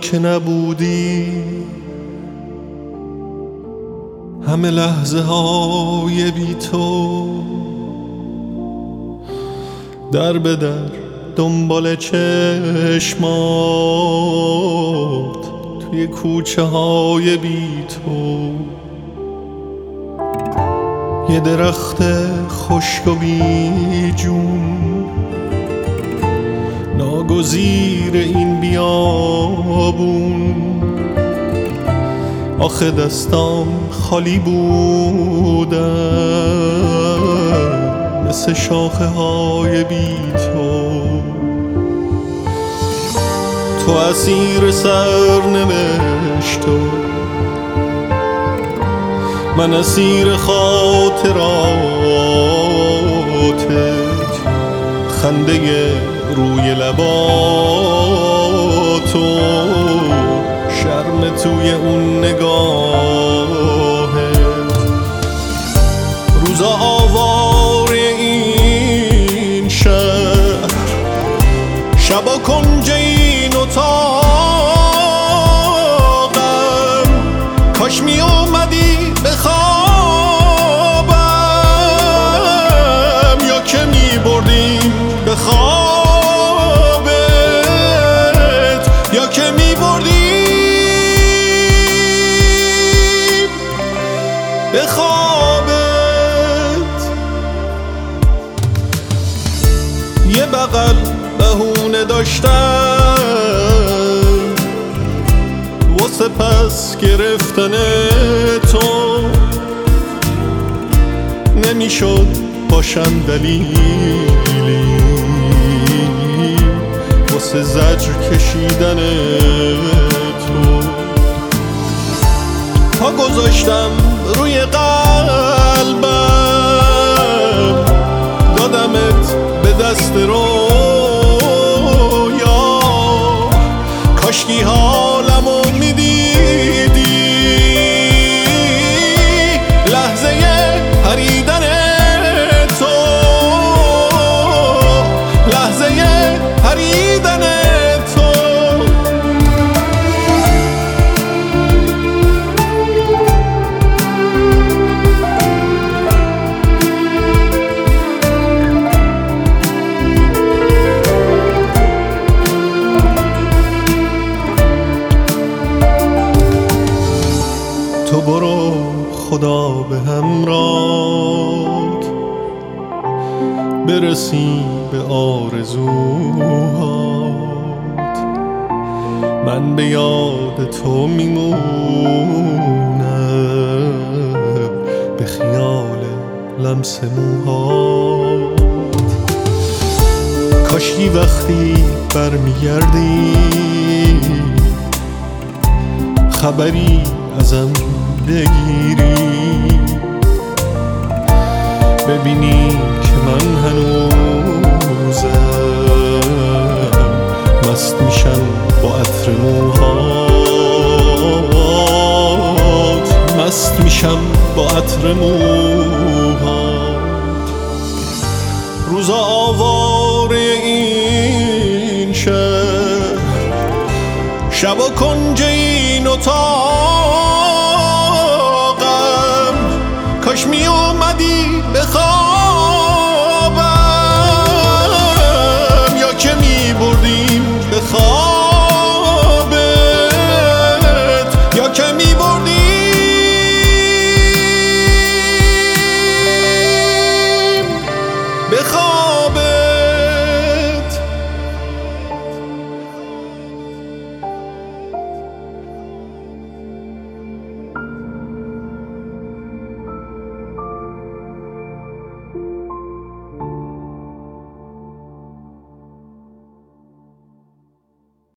که نبودی، همه لحظه های بی تو، در به در دنبال چشمات توی کوچه های بی تو. یه درخت خشک و بی جون ناگزیر این بیابون، آخه دستام خالی بودن مثل شاخه های بی تو. تو اسیر سرنوشت و من اسیر خاطراتت، خنده روی لبات و شرم توی اون نگاهت. روزا آوار این شهر، شبا کنج این اتاقم، کاش می اومدی بخوابم یا که می بردیم به خوابت، یا که می بردیم به خوابت. یه بغل بهونه داشتم واسه پس گرفتن تو، نمیشد باشم دلیلی واسه زجر کشیدن تو. پا گذاشتم روی قلبم، دادمت به دست رویا، کاشکی حالمو میدیدی لحظه پریدن تو، لحظه پریدن تو. تو برو خدا به همراهت، برسی به آرزوهات. من به یاد تو میمونم به خیال لمس موهات. کاشکی وقتی برمیگردی خبری ازم بگیری، ببینی که من هنوزم مست میشم با عطر موهات، مست میشم با عطر موهات. روزا آوار این شهر، شبا کنج این اتاق